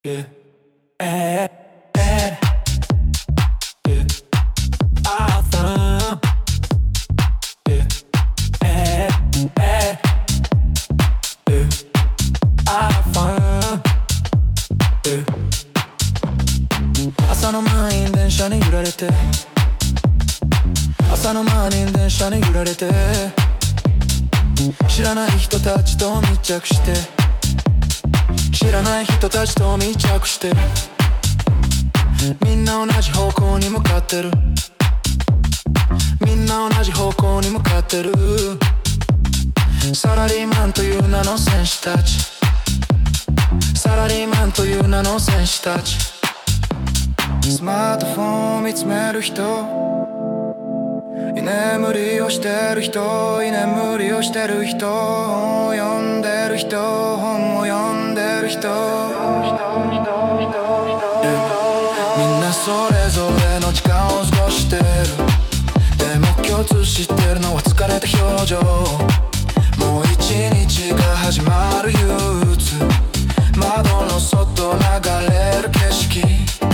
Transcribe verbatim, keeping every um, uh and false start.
Yeah. Eh, eh, yeah. Awesome. Yeah. Eh, eh, yeah. Awesome. Yeah. 朝の満員電車に揺られて朝の満員電車に揺られて知らない人たちと密着して知らない人たちと密着してみんな同じ方向に向かってるみんな同じ方向に向かってるサラリーマンという名の戦士たちサラリーマンという名の戦士たちスマートフォンを見つめる人居眠りをしてる人居眠りをしてる人本を読んでる人本を読んでる人、みんなそれぞれの時間を過ごしてるでも共通してるのは疲れた表情もう一日が始まる憂鬱窓の外流れる景色